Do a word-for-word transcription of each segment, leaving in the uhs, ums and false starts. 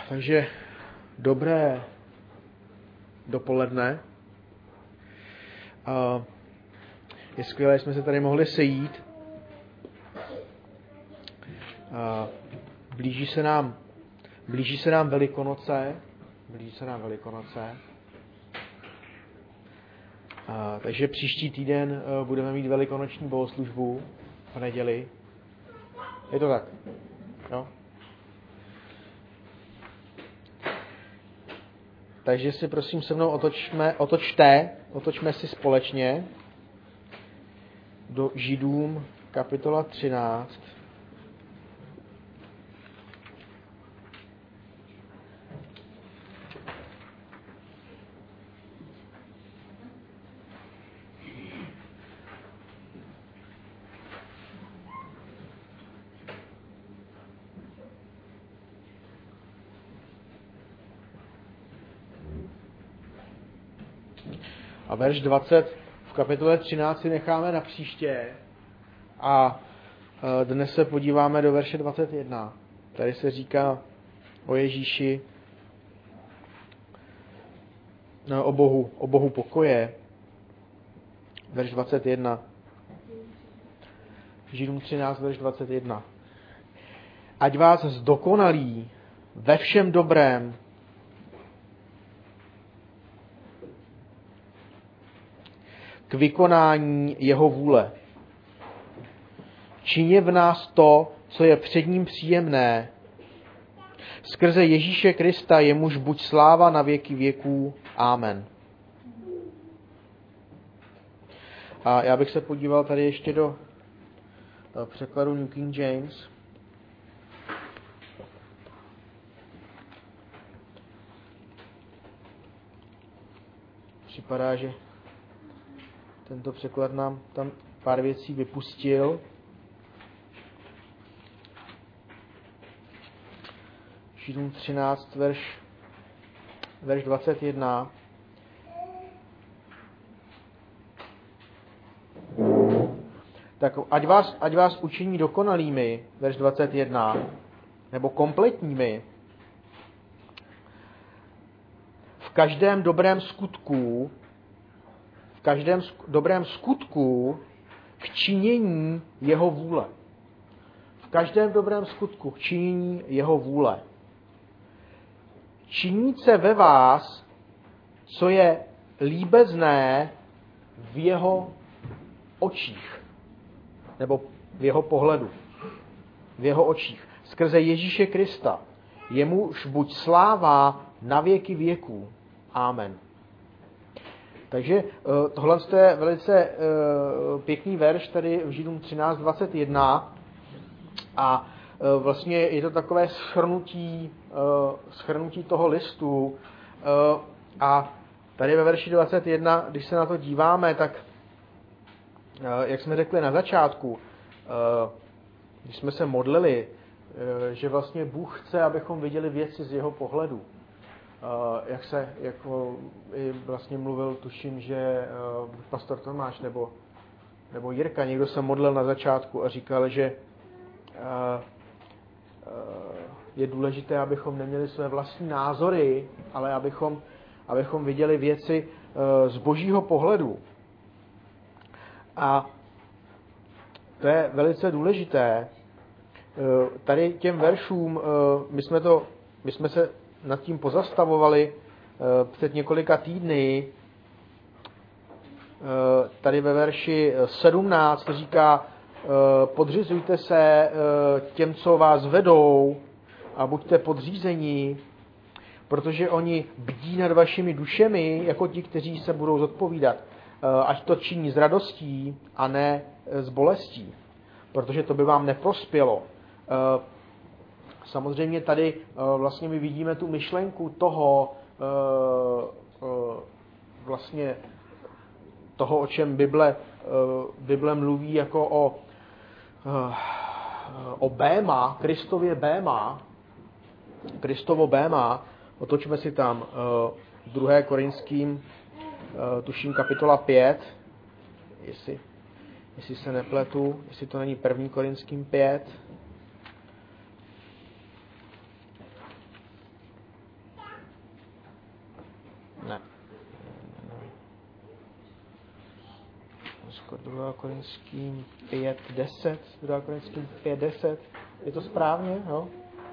Takže dobré dopoledne. A je skvělé, že jsme se tady mohli sejít. A blíží se nám, blíží se nám Velikonoce. Blíží se nám Velikonoce. A, takže příští týden uh, budeme mít velikonoční bohoslužbu v neděli. Je to tak? Jo? Takže si prosím se mnou otočme, otočte, otočme si společně do Židům kapitola třináct. A verš dvacet v kapitole třináct si necháme na příště a dnes se podíváme do verše dvacet jedna. Tady se říká o Ježíši, no, o Bohu, o Bohu pokoje. Verš dvacet jedna. Židům třináct, verš dvacet jedna. Ať vás zdokonalí ve všem dobrém, k vykonání jeho vůle. Čině v nás to, co je před ním příjemné. Skrze Ježíše Krista, jemuž buď sláva na věky věků. Amen. A já bych se podíval tady ještě do překladu New King James. Připadá, že tento překlad nám tam pár věcí vypustil. Židům třináct, verš, verš dvacet jedna. Tak ať vás, ať vás učiní dokonalými, verš dvacet jedna, nebo kompletními, v každém dobrém skutku, v každém dobrém skutku k činění jeho vůle. V každém dobrém skutku k činění jeho vůle. Činit se ve vás, co je líbezné v jeho očích. Nebo v jeho pohledu. V jeho očích. Skrze Ježíše Krista. Jemuž buď sláva na věky věků. Amen. Takže tohle je velice pěkný verš tady v Židům třináct dvacet jedna a vlastně je to takové shrnutí, shrnutí toho listu a tady ve verši dvacet jedna, když se na to díváme, tak jak jsme řekli na začátku, když jsme se modlili, že vlastně Bůh chce, abychom viděli věci z jeho pohledu. Jak se, jako i vlastně mluvil, tuším, že pastor Tomáš nebo, nebo Jirka, někdo se modlil na začátku a říkal, že je důležité, abychom neměli své vlastní názory, ale abychom, abychom viděli věci z božího pohledu. A to je velice důležité. Tady těm veršům, my jsme, to, my jsme se nad tím pozastavovali před několika týdny. Tady ve verši sedmnáct říká, podřizujte se těm, co vás vedou a buďte podřízení, protože oni bdí nad vašimi dušemi, jako ti, kteří se budou zodpovídat. Ať to činí s radostí a ne s bolestí, protože to by vám neprospělo. Samozřejmě tady vlastně my vidíme tu myšlenku toho, vlastně toho, o čem Bible, Bible mluví jako o, o béma, Kristově béma, Kristovo béma, otočme si tam druhé Korinským, tuším kapitola pět, jestli, jestli se nepletu, jestli to není první Korinským pět. Korinským pět deset. druhá Korinským pět deset. Je to správně, jo?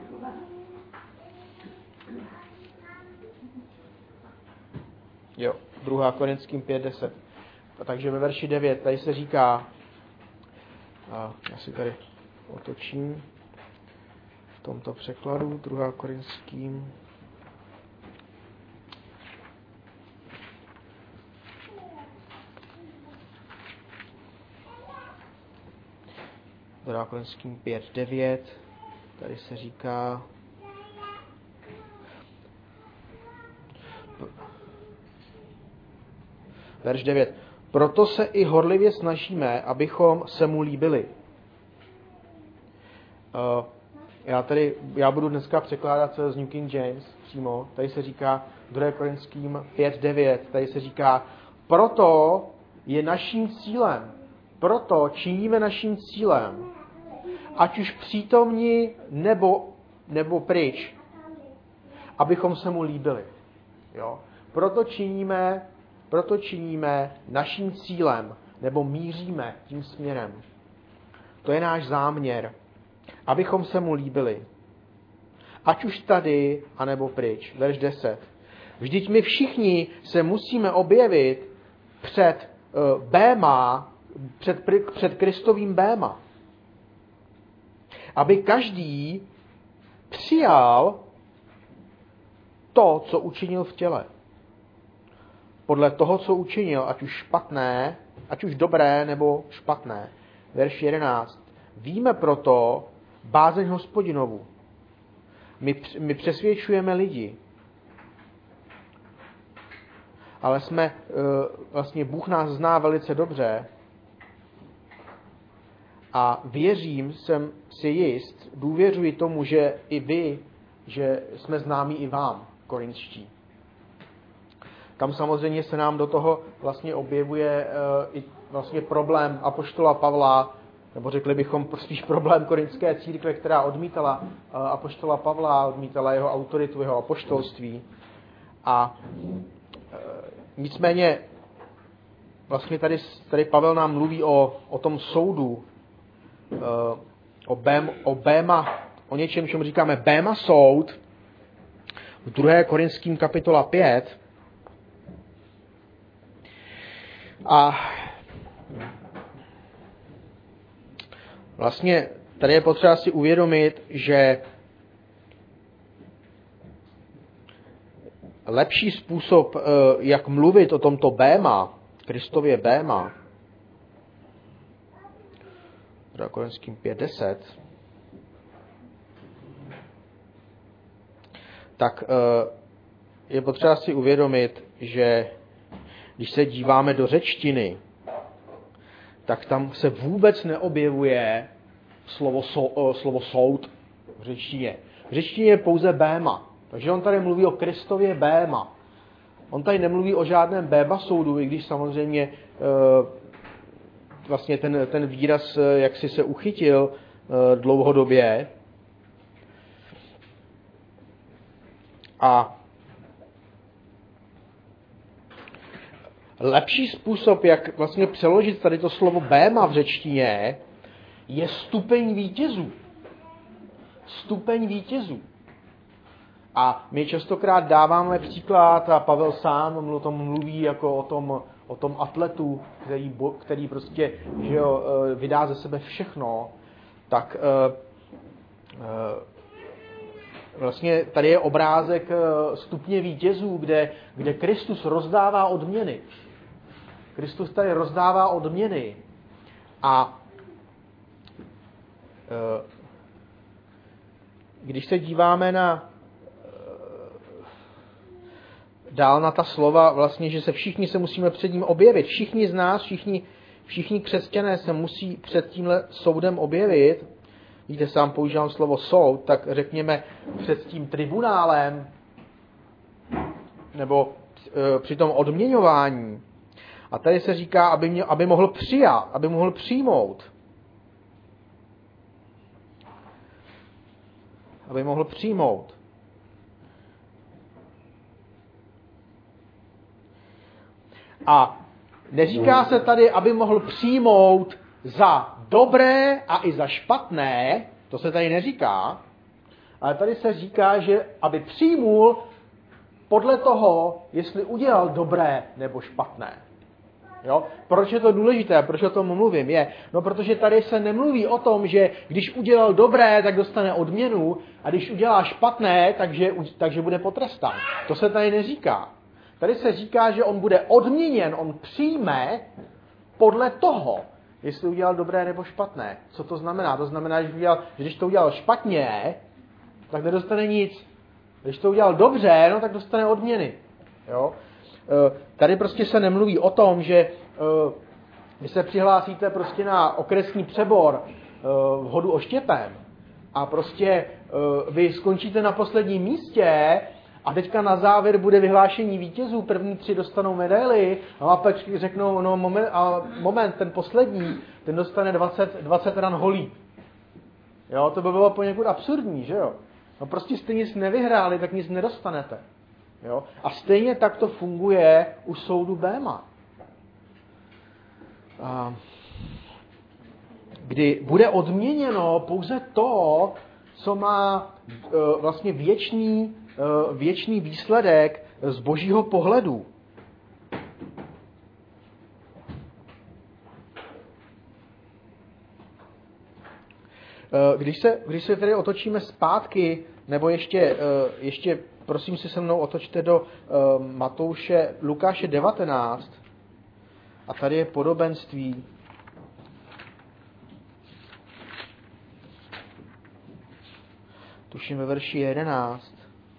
Jo, druhá Korinským pět deset. Takže ve verši devět tady se říká, a já si tady otočím v tomto překladu, druhá Korinským druhá Korinským pět devět, tady se říká, verš devět. Proto se i horlivě snažíme, abychom se mu líbili. Uh, já tady, já budu dneska překládat z New King James přímo. Tady se říká druhá Korinským pět devět. Tady se říká, proto je naším cílem, proto činíme naším cílem, ať už přítomní nebo, nebo pryč, abychom se mu líbili. Jo? Proto činíme Proto činíme naším cílem, nebo míříme tím směrem. To je náš záměr, abychom se mu líbili. Ať už tady, anebo pryč. Verš deset. Vždyť my všichni se musíme objevit před uh, béma, před, před Kristovým béma. Aby každý přijal to, co učinil v těle. Podle toho, co učinil, ať už špatné, ať už dobré nebo špatné. Verš jedenáct. Víme proto bázeň Hospodinovu. My, my přesvědčujeme lidi. Ale jsme, vlastně Bůh nás zná velice dobře a věřím, jsem si jist, důvěřuji tomu, že i vy, že jsme známí i vám, korinští. Tam samozřejmě se nám do toho vlastně objevuje uh, i vlastně problém apoštola Pavla, nebo řekli bychom spíš problém korinské církve, která odmítala uh, apoštola Pavla, odmítala jeho autoritu, jeho apoštolství. A uh, nicméně vlastně tady, tady Pavel nám mluví o, o tom soudu, uh, o, bém, o béma, o něčem, čemu říkáme béma soud, v druhé Korinským kapitola pět. A vlastně tady je potřeba si uvědomit, že lepší způsob, jak mluvit o tomto béma, Kristově béma, druhá Korinským pět deset, tak je potřeba si uvědomit, že když se díváme do řečtiny, tak tam se vůbec neobjevuje slovo, so, slovo soud v řečtině. V řečtině je pouze béma. Takže on tady mluví o Kristově béma. On tady nemluví o žádném béma soudu, i když samozřejmě vlastně ten, ten výraz jaksi se uchytil dlouhodobě. A lepší způsob, jak vlastně přeložit tady to slovo béma v řečtině, je stupeň vítězů. Stupeň vítězů. A my častokrát dáváme příklad, a Pavel sám o tom mluví jako o tom, o tom atletu, který, který prostě že jo, vydá ze sebe všechno, tak vlastně tady je obrázek stupně vítězů, kde, kde Kristus rozdává odměny. Kristus tady rozdává odměny. A když se díváme na dál na ta slova, vlastně, že se všichni se musíme před ním objevit. Všichni z nás, všichni, všichni křesťané se musí před tímhle soudem objevit. Víte, sám používám slovo soud, tak řekněme před tím tribunálem nebo e, při tom odměňování. A tady se říká, aby, mě, aby mohl přijat, aby mohl přijmout. Aby mohl přijmout. A neříká se tady, aby mohl přijmout za dobré a i za špatné, to se tady neříká, ale tady se říká, že aby přijmul podle toho, jestli udělal dobré nebo špatné. Jo? Proč je to důležité? Proč o tom mluvím? Je, no protože tady se nemluví o tom, že když udělal dobré, tak dostane odměnu a když udělá špatné, takže, takže bude potrestán. To se tady neříká. Tady se říká, že on bude odměněn, on přijme podle toho, jestli udělal dobré nebo špatné. Co to znamená? To znamená, že, udělal, že když to udělal špatně, tak nedostane nic. Když to udělal dobře, no tak dostane odměny. Jo? Tady prostě se nemluví o tom, že vy se přihlásíte prostě na okresní přebor v Hodu Oštěpem a prostě vy skončíte na posledním místě a teďka na závěr bude vyhlášení vítězů, první tři dostanou medaily a pak řeknou, no moment, a moment ten poslední, ten dostane dvacet, dvacet ran holí. Jo, to by bylo poněkud absurdní, že jo? No prostě jste nic nevyhráli, tak nic nedostanete. Jo? A stejně tak to funguje u soudu Béma. Kdy bude odměněno pouze to, co má vlastně věčný, věčný výsledek z božího pohledu. Když se, když se tedy otočíme zpátky, nebo ještě, ještě prosím si se mnou otočte do Matouše, Lukáše devatenáct, a tady je podobenství. Tuším ve verši jedenáct.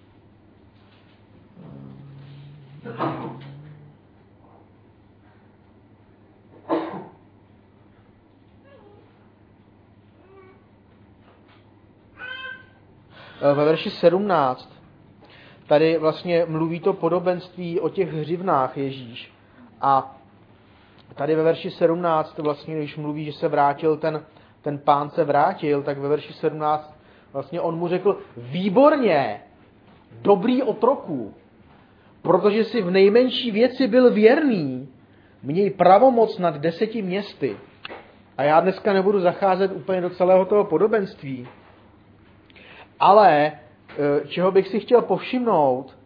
Ve verši sedmnáct. Tady vlastně mluví to podobenství o těch hřivnách Ježíš. A tady ve verši sedmnáct vlastně, když mluví, že se vrátil, ten, ten pán se vrátil, tak ve verši sedmnáct vlastně on mu řekl, výborně, dobrý otroku, protože jsi v nejmenší věci byl věrný, měj pravomoc nad deseti městy. A já dneska nebudu zacházet úplně do celého toho podobenství, ale čeho bych si chtěl povšimnout,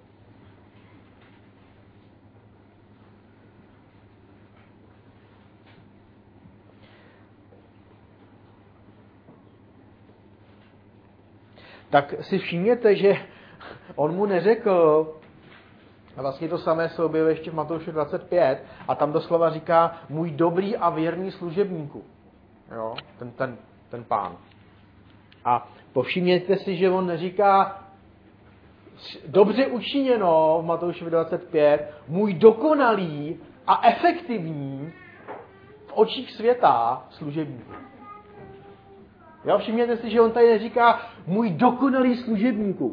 tak si všimněte, že on mu neřekl, a vlastně to samé se objevuje ještě v Matouši dvacet pět, a tam doslova říká, můj dobrý a věrný služebníku. Jo, ten, ten, ten pán. A povšimněte si, že on neříká, dobře učiněno v Matouši dvacet pět, můj dokonalý a efektivní v očích světa služebníku. Jo, všimněte si, že on tady neříká můj dokonalý služebníku.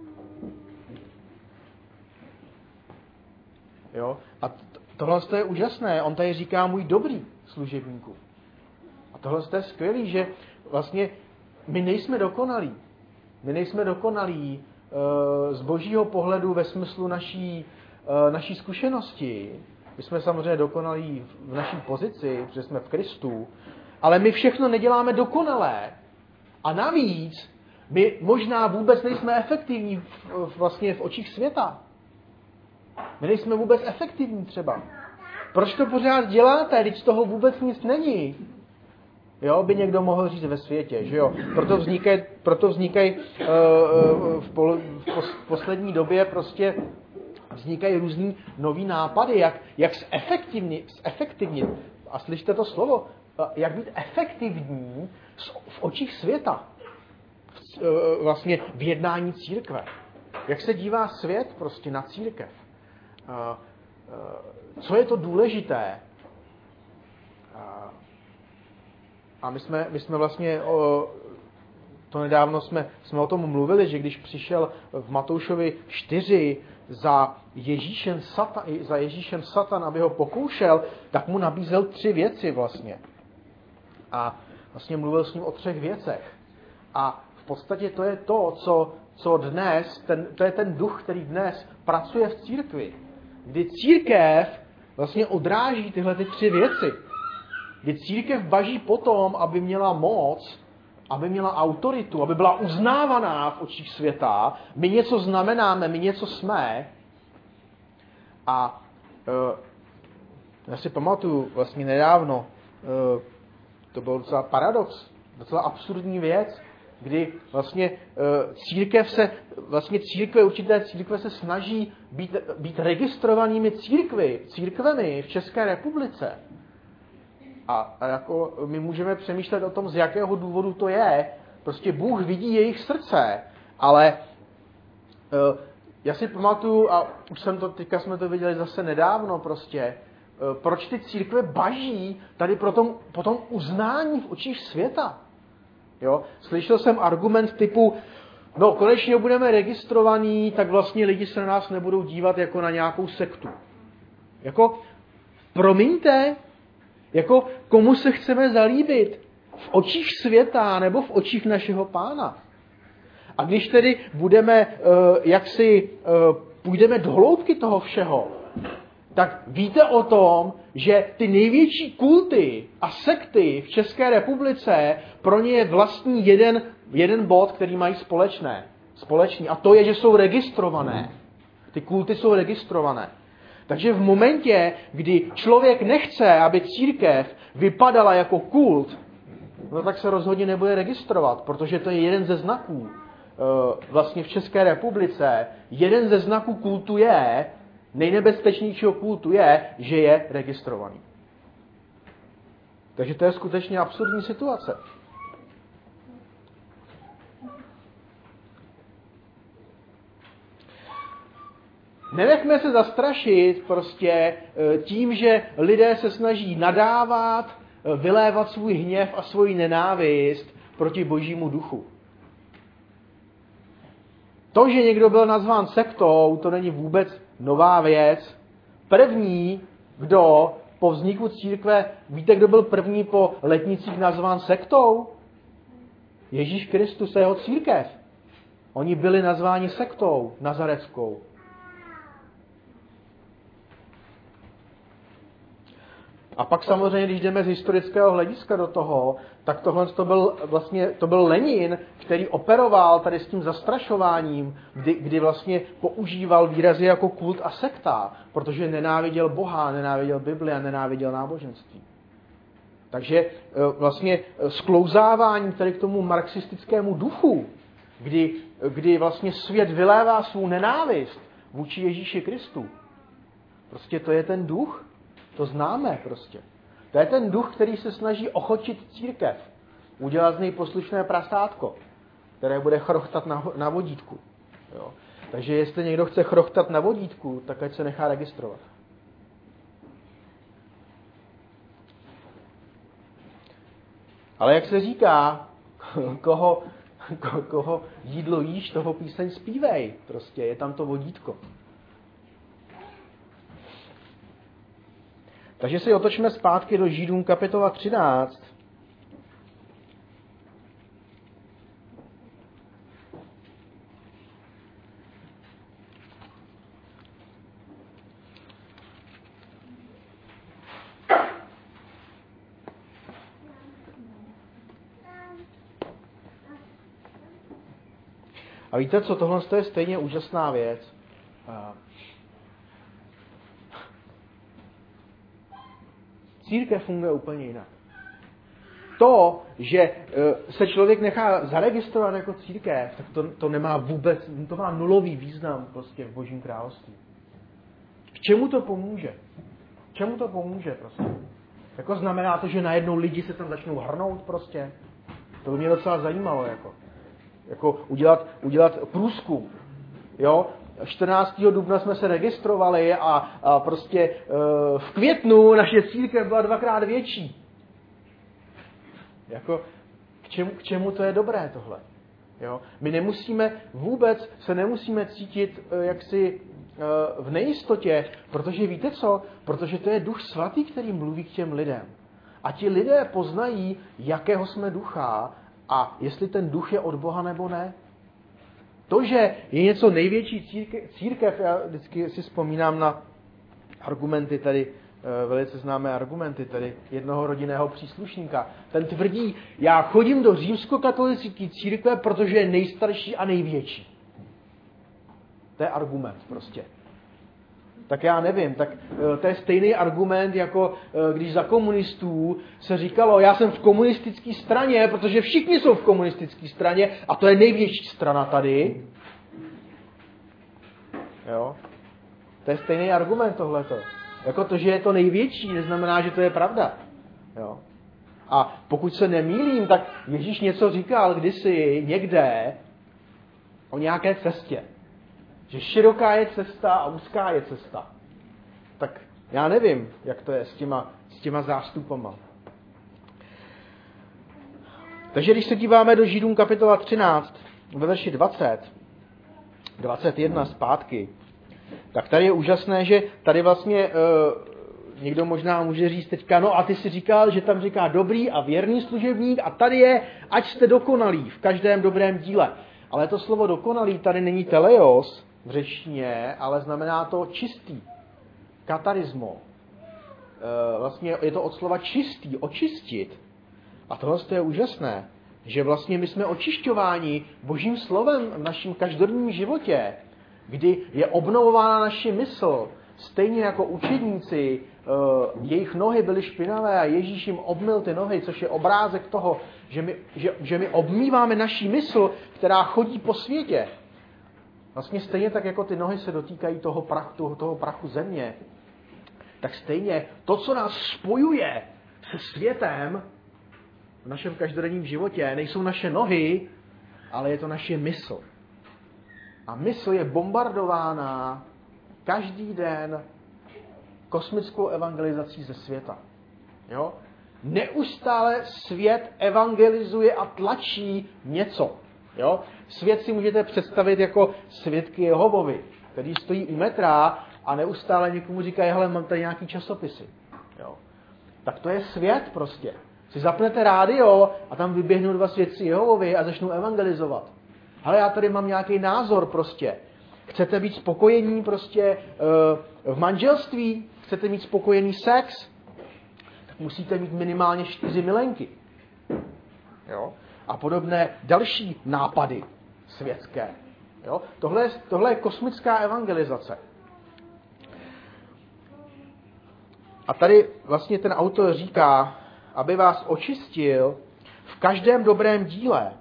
Jo, a tohle je úžasné. On tady říká můj dobrý služebníku. A tohle je skvělý, že vlastně my nejsme dokonalí. My nejsme dokonalí uh, z božího pohledu ve smyslu naší, uh, naší zkušenosti. My jsme samozřejmě dokonalí v naší pozici, protože jsme v Kristu, ale my všechno neděláme dokonalé. A navíc my možná vůbec nejsme efektivní v, v, vlastně v očích světa. My nejsme vůbec efektivní třeba. Proč to pořád děláte, když z toho vůbec nic není? Jo, by někdo mohl říct ve světě, že jo. Proto vznikají, proto vznikají uh, v, pol, v, pos, v poslední době prostě vznikají různý nový nápady, jak, jak zefektivnit, zefektivnit. A slyšte to slovo, jak být efektivní v očích světa. V, uh, vlastně v jednání církve. Jak se dívá svět prostě na církev. Uh, uh, co je to důležité? Uh, A my jsme, my jsme vlastně, o, to nedávno jsme, jsme o tom mluvili, že když přišel v Matoušovi čtyři za Ježíšem, Satan, za Ježíšem Satan, aby ho pokoušel, tak mu nabízel tři věci vlastně. A vlastně mluvil s ním o třech věcech. A v podstatě to je to, co, co dnes, ten, to je ten duch, který dnes pracuje v církvi. Kdy církev vlastně odráží tyhle ty tři věci. kdy církev baží potom, aby měla moc, aby měla autoritu, aby byla uznávaná v očích světa. My něco znamenáme, my něco jsme. A uh, já si pamatuju vlastně nedávno, uh, to byl docela paradox, docela absurdní věc, kdy vlastně uh, církev se, vlastně církve, určité církve se snaží být, být registrovanými církvy, církvemi v České republice. A, a jako my můžeme přemýšlet o tom, z jakého důvodu to je. Prostě Bůh vidí jejich srdce, ale uh, já si pamatuju, a už jsem to, teďka jsme to viděli zase nedávno prostě, uh, proč ty církve baží tady pro tom, po tom uznání v očích světa. Jo? Slyšel jsem argument typu, no konečně budeme registrovaní, tak vlastně lidi se na nás nebudou dívat jako na nějakou sektu. Jako, promiňte, jako komu se chceme zalíbit? V očích světa nebo v očích našeho Pána? A když tedy budeme, uh, jak si uh, půjdeme do hloubky toho všeho, tak víte o tom, že ty největší kulty a sekty v České republice, pro ně je vlastní jeden, jeden bod, který mají společné, společný. A to je, že jsou registrované. Ty kulty jsou registrované. Takže v momentě, kdy člověk nechce, aby církev vypadala jako kult, no tak se rozhodně nebude registrovat, protože to je jeden ze znaků. Vlastně v České republice jeden ze znaků kultu je, nejnebezpečnějšího kultu je, že je registrovaný. Takže to je skutečně absurdní situace. Nenechme se zastrašit prostě tím, že lidé se snaží nadávat, vylévat svůj hněv a svoji nenávist proti Božímu duchu. To, že někdo byl nazván sektou, to není vůbec nová věc. První, kdo po vzniku církve, víte, kdo byl první po letnicích nazván sektou? Ježíš Kristus a jeho církev. Oni byli nazváni sektou nazareckou. A pak samozřejmě, když jdeme z historického hlediska do toho, tak tohle to byl vlastně to byl Lenin, který operoval tady s tím zastrašováním, kdy, kdy vlastně používal výrazy jako kult a sekta, protože nenáviděl Boha, nenáviděl Bibli a nenáviděl náboženství. Takže vlastně sklouzávání tady k tomu marxistickému duchu, kdy, kdy vlastně svět vylévá svou nenávist vůči Ježíši Kristu. Prostě to je ten duch, to známe prostě. To je ten duch, který se snaží ochočit církev. Udělat z něj poslušné prasátko, které bude chrochtat na, na vodítku. Jo. Takže jestli někdo chce chrochtat na vodítku, tak ať se nechá registrovat. Ale jak se říká, koho, ko, koho jídlo jíš, toho píseň zpívej. Prostě je tam to vodítko. Takže si otočme zpátky do Židům kapitola třináct. A víte co, tohle je stejně úžasná věc. Církev funguje úplně jinak. To, že se člověk nechá zaregistrovat jako církev, tak to, to nemá vůbec, to má nulový význam prostě v Božím království. K čemu to pomůže? K čemu to pomůže prostě? Jako znamená to, že najednou lidi se tam začnou hrnout prostě? To by mě docela zajímalo, jako. Jako udělat, udělat průzkum. Jo? čtrnáctého dubna jsme se registrovali a, a prostě e, v květnu naše církev byla dvakrát větší. Jako, k čemu, k čemu to je dobré tohle? Jo? My nemusíme vůbec, se nemusíme cítit e, jaksi e, v nejistotě, protože víte co? Protože to je Duch Svatý, který mluví k těm lidem. A ti lidé poznají, jakého jsme ducha a jestli ten duch je od Boha nebo ne. To, že je něco největší církev, církev, já vždycky si vzpomínám na argumenty tady velice známé argumenty, tedy jednoho rodinného příslušníka. Ten tvrdí, já chodím do římskokatolické církve, protože je nejstarší a největší. To je argument prostě. Tak já nevím, tak to je stejný argument, jako když za komunistů se říkalo, já jsem v komunistické straně, protože všichni jsou v komunistické straně a to je největší strana tady. Jo? To je stejný argument tohleto. Jako to, že je to největší, neznamená, že to je pravda. Jo? A pokud se nemýlím, tak Ježíš něco říkal kdysi někde o nějaké cestě. Že široká je cesta a úzká je cesta. Tak já nevím, jak to je s těma, s těma zástupama. Takže když se díváme do Židům kapitola třináct, ve verši dvacet, dvacet jedna zpátky, tak tady je úžasné, že tady vlastně e, někdo možná může říct teďka, no a ty si říkal, že tam říká dobrý a věrný služebník a tady je, ať jste dokonalí v každém dobrém díle. Ale to slovo dokonalý tady není teleios v řečtině, ale znamená to čistý, katarismo. E, vlastně je to od slova čistý, očistit. A tohle je úžasné, že vlastně my jsme očišťováni Božím slovem v našem každodenním životě, kdy je obnovována naše mysl, stejně jako učedníci, jejich nohy byly špinavé a Ježíš jim obmyl ty nohy, což je obrázek toho, že my, že, že my obmýváme naši mysl, která chodí po světě. Vlastně stejně tak, jako ty nohy se dotýkají toho prachu, toho, toho prachu země, tak stejně to, co nás spojuje se světem v našem každodenním životě, nejsou naše nohy, ale je to naše mysl. A mysl je bombardována každý den kosmickou evangelizací ze světa. Jo? Neustále svět evangelizuje a tlačí něco. Jo? Svět si můžete představit jako svědky Jehovovi, který stojí u metra a neustále někomu říkají, hele, mám tady nějaký časopisy. Jo? Tak to je svět prostě. Si zapnete rádio a tam vyběhnou dva svědci Jehovovi a začnou evangelizovat. Ale já tady mám nějaký názor prostě. Chcete být spokojení prostě uh, v manželství? Chcete mít spokojený sex? Tak musíte mít minimálně čtyři milenky. Jo? A podobné další nápady světské. Jo? Tohle, je, tohle je kosmická evangelizace. A tady vlastně ten autor říká, aby vás očistil v každém dobrém díle,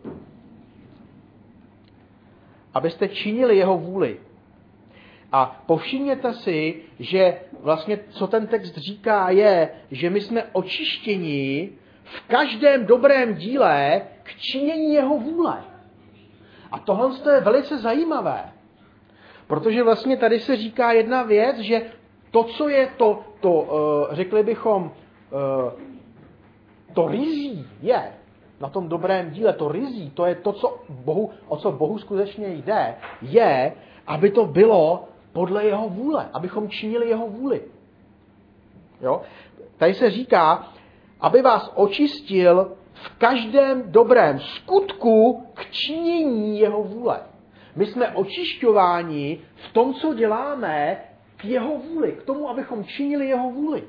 abyste činili jeho vůli. A povšimněte si, že vlastně co ten text říká je, že my jsme očištěni v každém dobrém díle k činění jeho vůle. A tohle je velice zajímavé, protože vlastně tady se říká jedna věc, že to, co je to, to řekli bychom, to rizí je, na tom dobrém díle, to rizí, to je to, co Bohu, o co Bohu skutečně jde, je, aby to bylo podle jeho vůle, abychom činili jeho vůli. Jo? Tady se říká, aby vás očistil v každém dobrém skutku k činění jeho vůle. My jsme očišťováni v tom, co děláme, k jeho vůli, k tomu, abychom činili jeho vůli.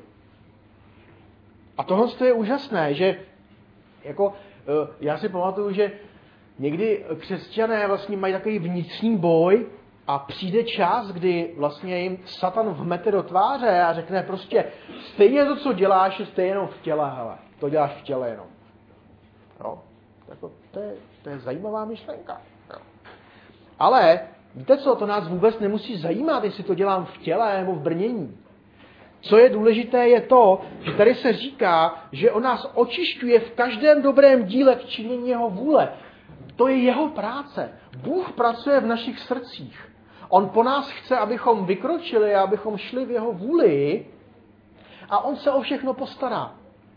A tohle je úžasné, že jako já si pamatuju, že někdy křesťané vlastně mají takový vnitřní boj a přijde čas, kdy vlastně jim Satan vmete do tváře a řekne prostě stejně to, co děláš, je stejně jenom v těle, hele. To děláš v těle jenom. Jo? Jako, to, je, to je zajímavá myšlenka. Jo? Ale víte co, to nás vůbec nemusí zajímat, jestli to dělám v těle nebo v brnění. Co je důležité, je to, že tady se říká, že on nás očišťuje v každém dobrém díle k činění jeho vůle. To je jeho práce. Bůh pracuje v našich srdcích. On po nás chce, abychom vykročili, abychom šli v jeho vůli a on se o všechno postará.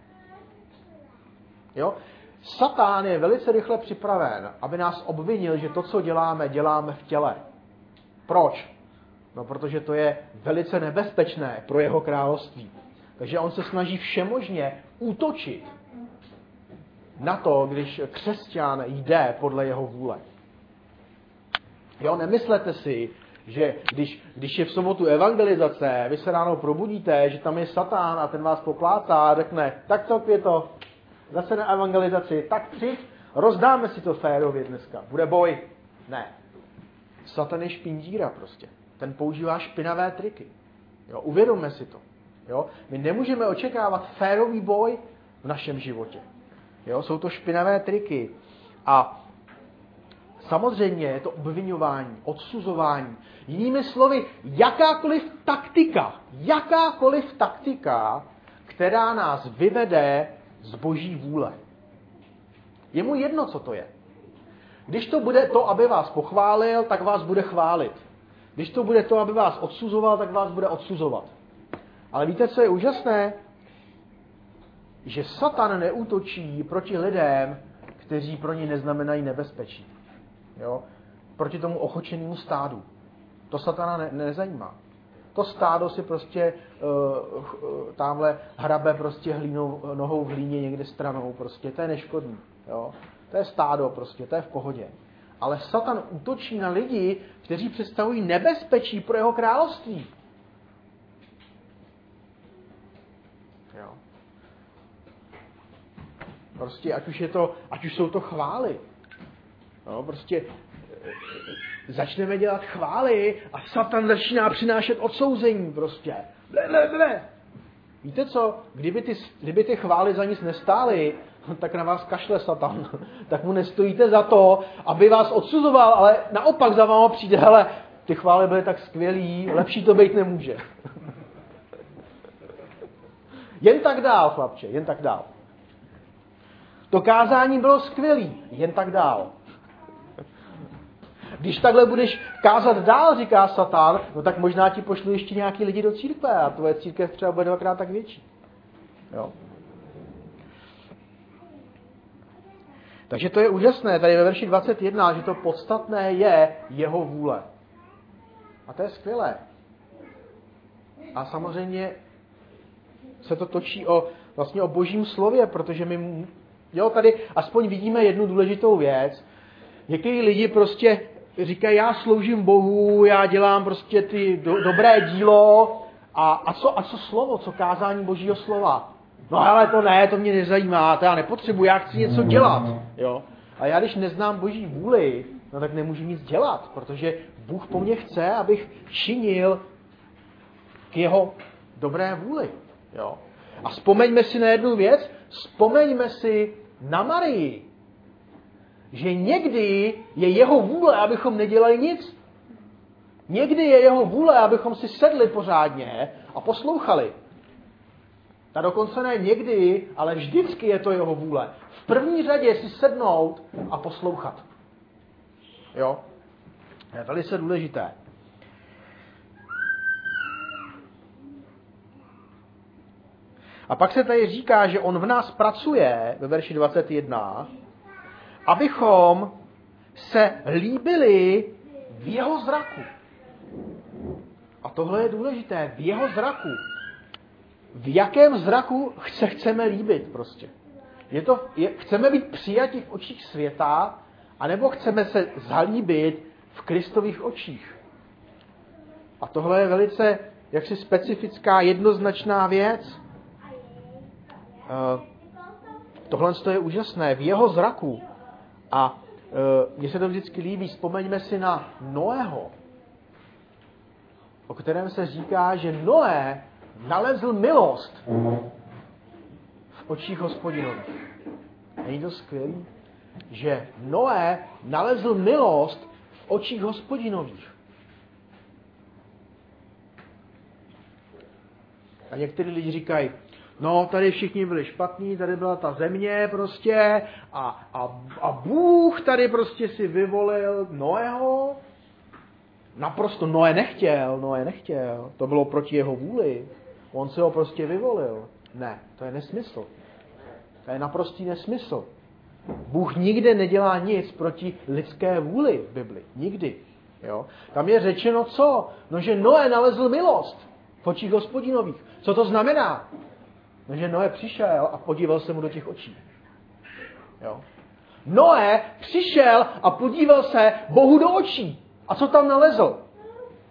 Jo? Satán je velice rychle připraven, aby nás obvinil, že to, co děláme, děláme v těle. Proč? No, protože to je velice nebezpečné pro jeho království. Takže on se snaží všemožně útočit na to, když křesťan jde podle jeho vůle. Jo, nemyslete si, že když, když je v sobotu evangelizace, vy se ráno probudíte, že tam je Satan a ten vás poklácá a řekne, tak co je to, zase na evangelizaci, tak přijď, rozdáme si to férově dneska, bude boj. Ne. Satan je špindíra prostě. Ten používá špinavé triky. Jo, uvědomme si to. Jo? My nemůžeme očekávat férový boj v našem životě. Jo? Jsou to špinavé triky. A samozřejmě je to obviňování, odsuzování. Jinými slovy, jakákoliv taktika, jakákoliv taktika, která nás vyvede z boží vůle. Je mu jedno, co to je. Když to bude to, aby vás pochválil, tak vás bude chválit. Když to bude to, aby vás odsuzoval, tak vás bude odsuzovat. Ale víte, co je úžasné? Že Satan neútočí proti lidem, kteří pro ní neznamenají nebezpečí. Jo? Proti tomu ochočenému stádu. To Satana ne- nezajímá. To stádo si prostě uh, uh, tamhle hrabe prostě hlínou, nohou v hlíně někde stranou. Prostě to je neškodný. Jo? To je stádo prostě, to je v pohodě. Ale Satan útočí na lidi, kteří představují nebezpečí pro jeho království. Jo. Prostě ať už je to, ať už jsou to chvály. Jo, prostě začneme dělat chvály a Satan začíná přinášet odsouzení prostě. Ble, ble, ble. Víte co? Kdyby ty, kdyby ty chvály za nic nestály, tak na vás kašle Satan. Tak mu nestojíte za to, aby vás odsuzoval, ale naopak za váma přijde, hele, ty chvály byly tak skvělý, lepší to být nemůže. Jen tak dál, chlapče, jen tak dál. To kázání bylo skvělý, jen tak dál. Když takhle budeš kázat dál, říká Satan, no tak možná ti pošlu ještě nějaký lidi do církve a tvoje církev třeba bude dvakrát tak větší. Jo. Takže to je úžasné, tady ve verši dvacet jedna, že to podstatné je jeho vůle. A to je skvělé. A samozřejmě se to točí o, vlastně o božím slově, protože my, jo, tady aspoň vidíme jednu důležitou věc. Někteří lidi prostě říkají, já sloužím Bohu, já dělám prostě ty do, dobré dílo a, a, co, a co slovo, co kázání božího slova. No ale to ne, to mě nezajímá, to já nepotřebuji, já chci něco dělat. Jo? A já když neznám boží vůli, no tak nemůžu nic dělat, protože Bůh po mně chce, abych činil k jeho dobré vůli. Jo? A vzpomeňme si na jednu věc, vzpomeňme si na Marii, že někdy je jeho vůle, abychom nedělali nic. Někdy je jeho vůle, abychom si sedli pořádně a poslouchali. A dokonce ne někdy, ale vždycky je to jeho vůle. V první řadě si sednout a poslouchat. Jo? To je velice důležité. A pak se tady říká, že on v nás pracuje, ve verši dvacet jedna, abychom se líbili v jeho zraku. A tohle je důležité, v jeho zraku. V jakém zraku se chceme líbit prostě. Je to, je, chceme být přijati v očích světa, anebo chceme se zalíbit v Kristových očích. A tohle je velice jaksi specifická, jednoznačná věc. Uh, tohle je úžasné, v jeho zraku. A uh, mně se to vždycky líbí, vzpomeňme si na Noého, o kterém se říká, že Noé nalezl milost v očích Hospodinových. Není to skvělý? Že Noé nalezl milost v očích Hospodinových. A někteří lidi říkají, no tady všichni byli špatní, tady byla ta země prostě a, a, a Bůh tady prostě si vyvolil Noého. Naprosto Noé nechtěl, Noé nechtěl. To bylo proti jeho vůli. On si ho prostě vyvolil. Ne, to je nesmysl. To je naprostý nesmysl. Bůh nikde nedělá nic proti lidské vůli v Bibli. Nikdy. Jo? Tam je řečeno co? No, že Noé nalezl milost v očích Hospodinových. Co to znamená? No, že Noé přišel a podíval se mu do těch očí. Jo? Noé přišel a podíval se Bohu do očí. A co tam nalezl?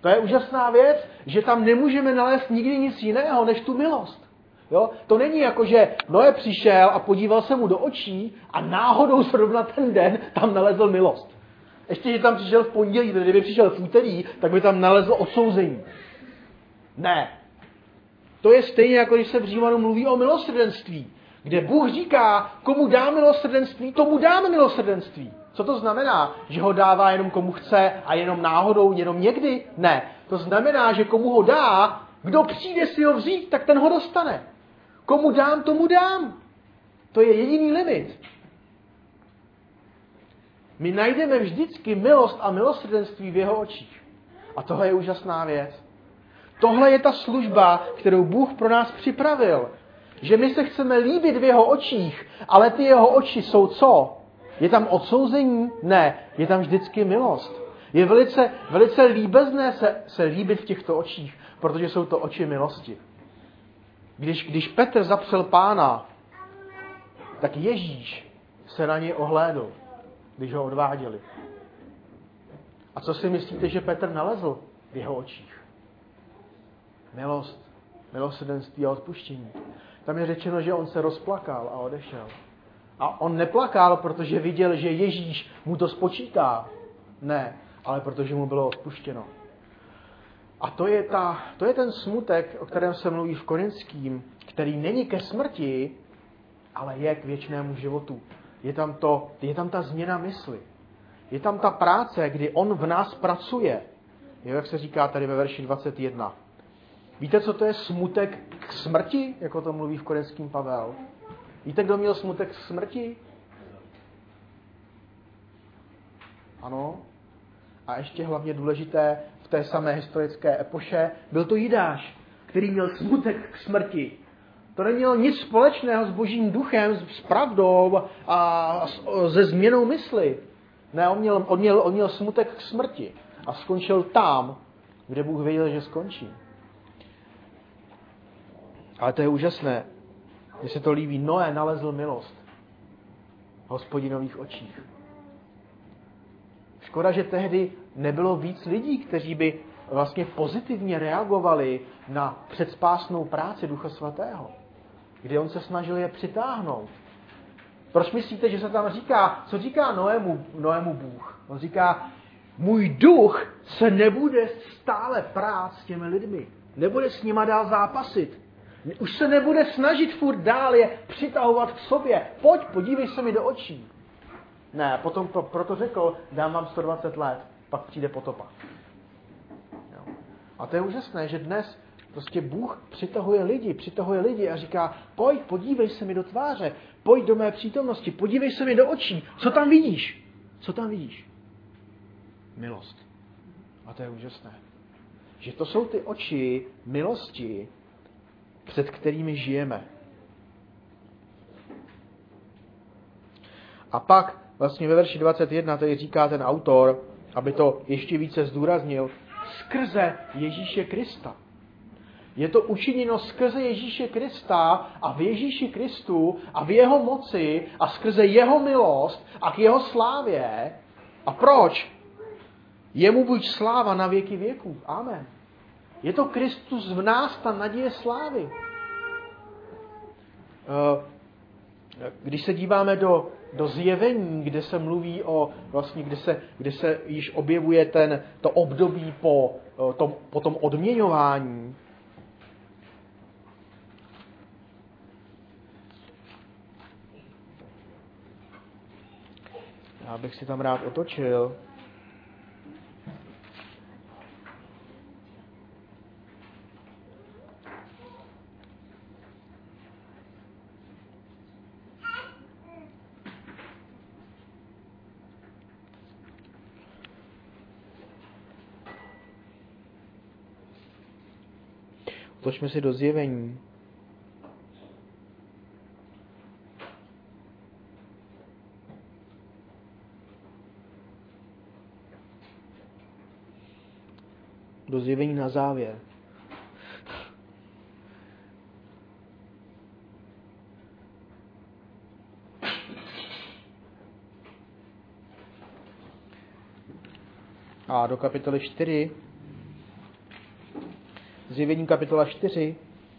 To je úžasná věc, že tam nemůžeme nalézt nikdy nic jiného, než tu milost. Jo? To není jako, že Noé přišel a podíval se mu do očí a náhodou zrovna ten den tam nalezl milost. Ještě, že tam přišel v pondělí, protože kdyby přišel v úterý, tak by tam nalezl odsouzení. Ne. To je stejně, jako když se v Římanu mluví o milosrdenství, kde Bůh říká, komu dá milosrdenství, tomu dáme milosrdenství. Co to znamená? Že ho dává jenom komu chce a jenom náhodou, jenom někdy? Ne. To znamená, že komu ho dá, kdo přijde si ho vzít, tak ten ho dostane. Komu dám, tomu dám. To je jediný limit. My najdeme vždycky milost a milosrdenství v jeho očích. A tohle je úžasná věc. Tohle je ta služba, kterou Bůh pro nás připravil. Že my se chceme líbit v jeho očích, ale ty jeho oči jsou co? Je tam odsouzení? Ne, je tam vždycky milost. Je velice, velice líbezné se, se líbit v těchto očích, protože jsou to oči milosti. Když, když Petr zapřel Pána, tak Ježíš se na něj ohlédl, když ho odváděli. A co si myslíte, že Petr nalezl v jeho očích? Milost, milosrdenství a odpuštění. Tam je řečeno, že on se rozplakal a odešel. A on neplakal, protože viděl, že Ježíš mu to spočítá. Ne, ale protože mu bylo odpuštěno. A to je, ta, to je ten smutek, o kterém se mluví v Korinským, který není ke smrti, ale je k věčnému životu. Je tam, to, je tam ta změna mysli. Je tam ta práce, kdy on v nás pracuje. Je, jak se říká tady ve verši dvacet jedna. Víte, co to je smutek k smrti, jako to mluví v Korinským Pavel? Víte, kdo měl smutek k smrti? Ano. A ještě hlavně důležité v té samé historické epoše, byl to Jidáš, který měl smutek k smrti. To nemělo nic společného s Božím duchem, s pravdou a se změnou mysli. Ne, on měl, on měl, on měl smutek k smrti a skončil tam, kde Bůh věděl, že skončí. Ale to je úžasné. Mně se to líbí. Noé nalezl milost v Hospodinových očích. Škoda, že tehdy nebylo víc lidí, kteří by vlastně pozitivně reagovali na předspásnou práci Ducha Svatého, kdy on se snažil je přitáhnout. Proč myslíte, že se tam říká, co říká Noému, Noému Bůh? On říká, můj duch se nebude stále prát s těmi lidmi. Nebude s nima dál zápasit. Už se nebude snažit furt dál je přitahovat k sobě. Pojď, podívej se mi do očí. Ne, potom to, proto řekl, dám vám sto dvacet let, pak přijde potopa. Jo. A to je úžasné, že dnes prostě Bůh přitahuje lidi, přitahuje lidi a říká, pojď, podívej se mi do tváře, pojď do mé přítomnosti, podívej se mi do očí. Co tam vidíš? Co tam vidíš? Milost. A to je úžasné. Že to jsou ty oči milosti, před kterými žijeme. A pak vlastně ve verši dvacet jedna tady říká ten autor, aby to ještě více zdůraznil, skrze Ježíše Krista. Je to učiněno skrze Ježíše Krista a v Ježíši Kristu a v jeho moci a skrze jeho milost a k jeho slávě. A proč? Jemu buď sláva na věky věků. Amen. Je to Kristus v nás, ta naděje slávy. Když se díváme do, do zjevení, kde se mluví o, vlastně, kde se, kde se již objevuje ten, to období po tom, po tom odměňování, já bych si tam rád otočil. Otočme si do zjevení. Do zjevení na závěr. A do kapitoly čtyři. Zjevení kapitola čtyři.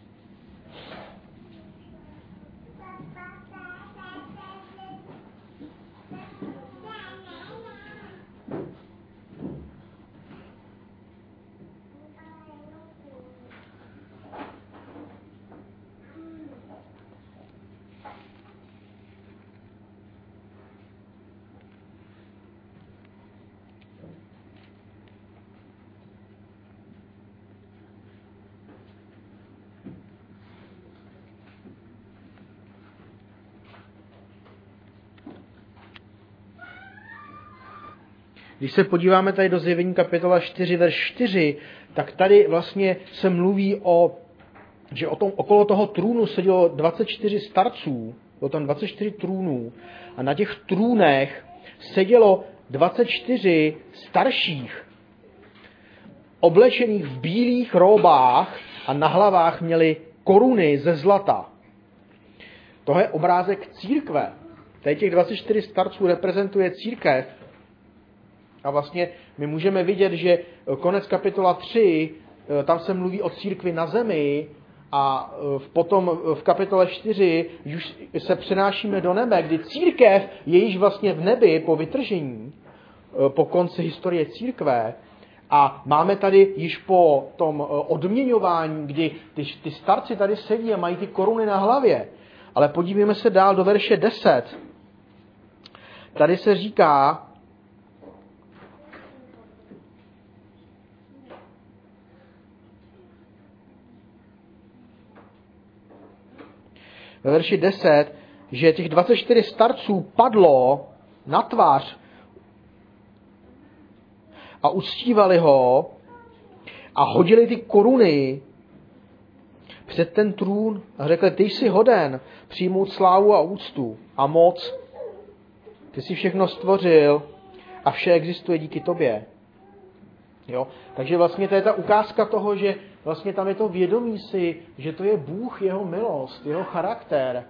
Když se podíváme tady do Zjevení kapitola čtyři, verš čtyři, tak tady vlastně se mluví o, že o tom, okolo toho trůnu sedělo dvacet čtyři starců, bylo tam dvacet čtyři trůnů a na těch trůnech sedělo dvacet čtyři starších, oblečených v bílých róbách a na hlavách měli koruny ze zlata. Tohle je obrázek církve. Tady těch dvacet čtyři starců reprezentuje církev. A vlastně my můžeme vidět, že konec kapitola tři, tam se mluví o církvi na zemi a potom v kapitole čtyři už se přenášíme do nebe, kdy církev je již vlastně v nebi po vytržení, po konci historie církve. A máme tady již po tom odměňování, kdy ty, ty starci tady sedí a mají ty koruny na hlavě. Ale podívejme se dál do verše deset. Tady se říká, ve verši deset, že těch dvacet čtyři starců padlo na tvář a uctívali ho a hodili ty koruny před ten trůn a řekli, ty jsi hoden přijmout slávu a úctu a moc. Ty jsi všechno stvořil a vše existuje díky tobě. Jo? Takže vlastně to je ta ukázka toho, že vlastně tam je to vědomí si, že to je Bůh, jeho milost, jeho charakter.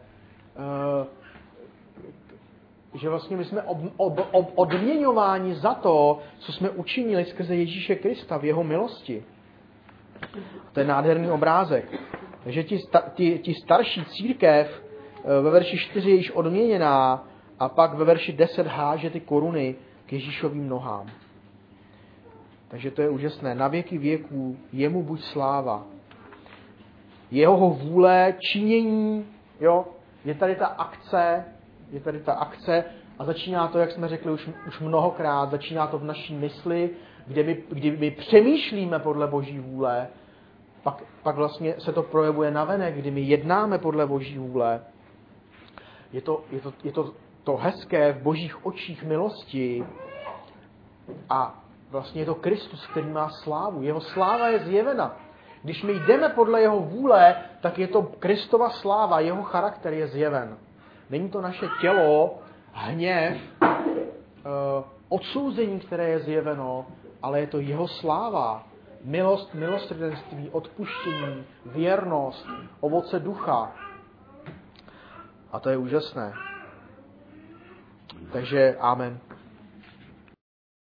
Že vlastně my jsme ob, ob, ob, odměňováni za to, co jsme učinili skrze Ježíše Krista v jeho milosti. To je nádherný obrázek. Takže ti, ti, ti starší církev ve verši čtyři je již odměněná a pak ve verši deset háže ty koruny k Ježíšovým nohám. Takže to je úžasné. Na věky věků jemu buď sláva. Jeho vůle, činění, jo, je tady ta akce, je tady ta akce a začíná to, jak jsme řekli už, už mnohokrát, začíná to v naší mysli, kde my, kdy my přemýšlíme podle Boží vůle, pak, pak vlastně se to projevuje navenek, kdy my jednáme podle Boží vůle. Je to, je to, je to, to hezké v Božích očích milosti a vlastně je to Kristus, který má slávu. Jeho sláva je zjevena. Když my jdeme podle jeho vůle, tak je to Kristova sláva, jeho charakter je zjeven. Není to naše tělo, hněv, odsouzení, které je zjeveno, ale je to jeho sláva. Milost, milosrdenství, odpuštění, věrnost, ovoce ducha. A to je úžasné. Takže amen.